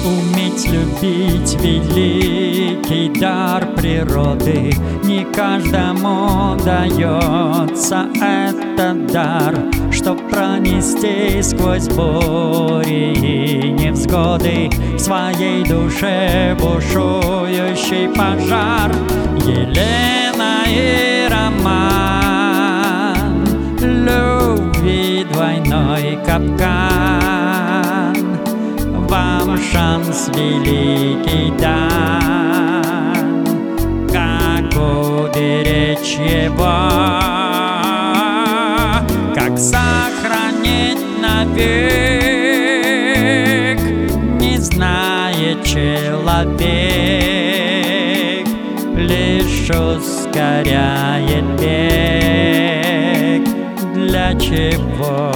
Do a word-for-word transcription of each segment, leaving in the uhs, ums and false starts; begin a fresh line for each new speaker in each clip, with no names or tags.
Уметь любить — великий дар природы. Не каждому дается этот дар, чтоб пронести сквозь бури и невзгоды в своей душе бушующий пожар. Елена и Роман, любви двойной капкан. Вам шанс великий дан, как уберечь его, как сохранить навек, не знает человек, лишь ускоряет бег. Для чего?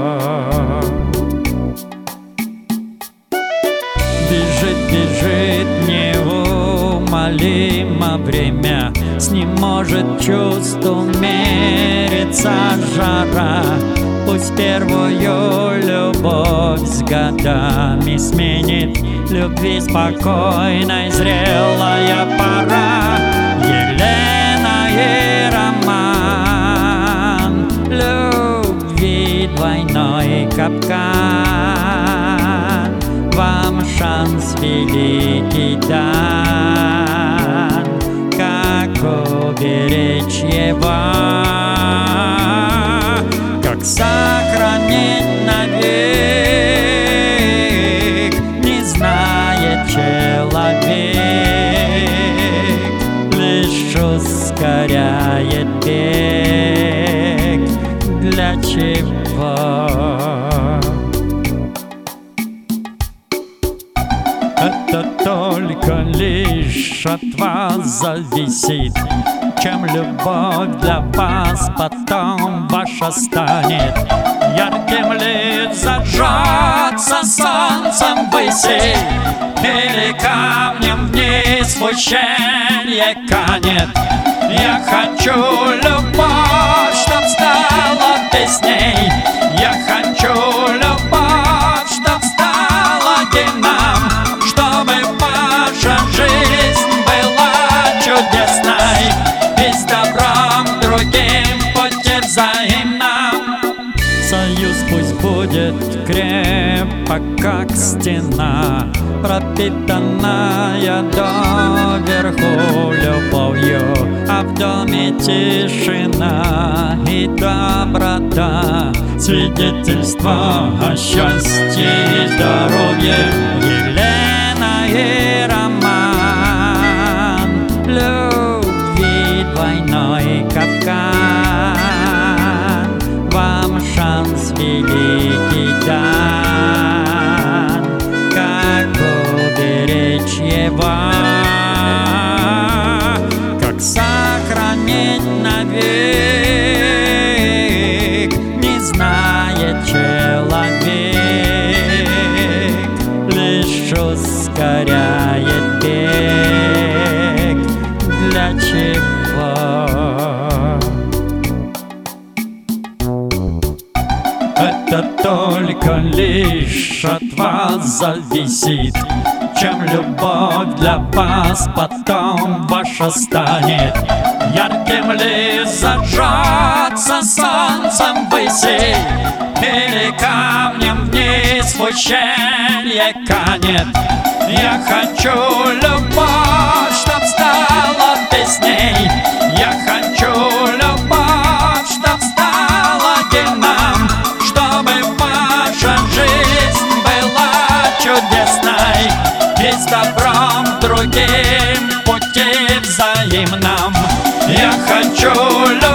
Бежит, бежит неумолимо время, с ним может чувству мериться жара. Пусть первую любовь с годами сменит любви спокойной зрелая пора. Елена и Роман, любви двойной капкан. Вам шанс великий дан, как уберечь его, как сохранить навек, не знает человек, лишь ускоряет бег. Для чего? Это только лишь от вас зависит, чем любовь для вас потом ваша станет. Ярким ли зажжется солнцем ввыси, или камнем вниз в ущелье канет. Я хочу любовь, чтоб стала песней. Я хочу любовь, чтоб стала гимном, чтобы ваша жизнь была чудесной и с добром другим пути взаимном. Союз пусть будет крепок, как стена, пропитанная доверху любовью, а в доме тишина и доброта, свидетельство о счастье и здоровье. Елена и Роман, любви двойной капкан. Вам шанс великий дан, как уберечь его, как сохранить навек, не знает человек, лишь ускоряет бег. Для чего? Это только лишь от вас зависит, чем любовь для вас потом ваша станет. Ярким ли зажжется солнцем ввыси, или камнем вниз в ущелье канет. Я хочу любовь, чтоб стала песней. Я хочу любовь, чтоб стала гимном, чтобы ваша жизнь была чудесной и с добром другим пути взаимном. Я хочу любовь.